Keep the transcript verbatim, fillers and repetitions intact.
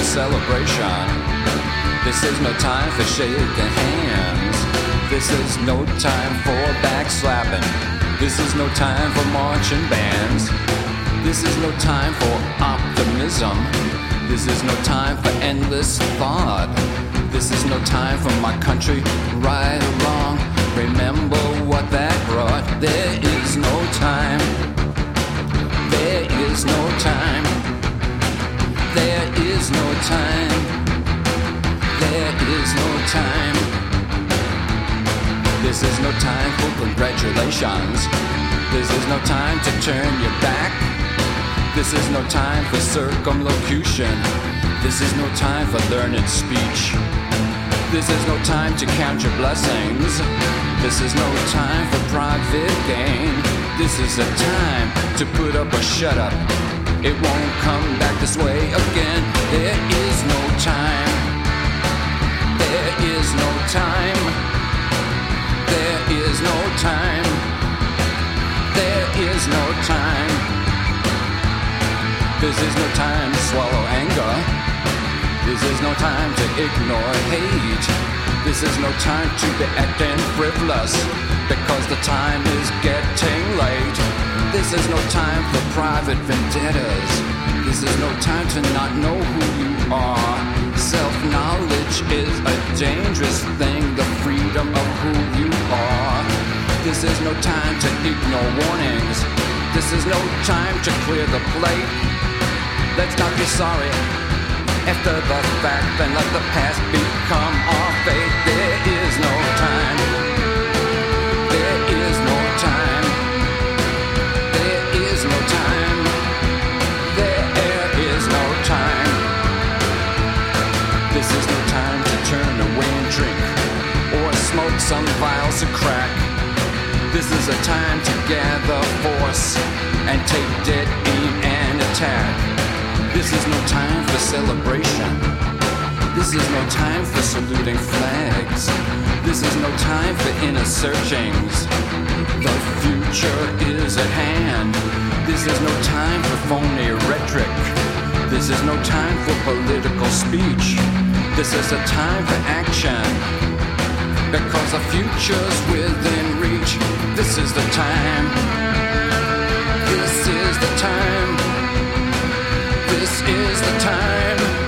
celebration. This is no time for shaking hands. This is no time for backslapping. This is no time for marching bands. This is no time for optimism. This is no time for endless thought. This is no time for my country, right or wrong. Remember what that brought. There is no time. There is no time. There is no time. There is no time. This is no time for congratulations. This is no time to turn your back. This is no time for circumlocution. This is no time for learned speech. This is no time to count your blessings. This is no time for private gain. This is a time to put up or shut up. It won't come back this way again. There is no time. There is no time. There is no time. There is no time. This is no time to swallow anger. This is no time to ignore hate. This is no time to be acting frivolous, because the time is getting late. This is no time for private vendettas. This is no time to not know who you are. Self-knowledge is a dangerous thing, the freedom of who you are. This is no time to ignore warnings. This is no time to clear the plate. Let's not be sorry after the fact, and let the past become our fate. There is no time. There is no time. There is no time. There is no time. This is no time to turn away and drink, or smoke some vials of crack. This is a time to gather force and take dead aim and attack. This is no time for celebration. This is no time for saluting flags. This is no time for inner searchings. The future is at hand. This is no time for phony rhetoric. This is no time for political speech. This is a time for action, because the future's within reach. This is the time. This is the time. This is the time.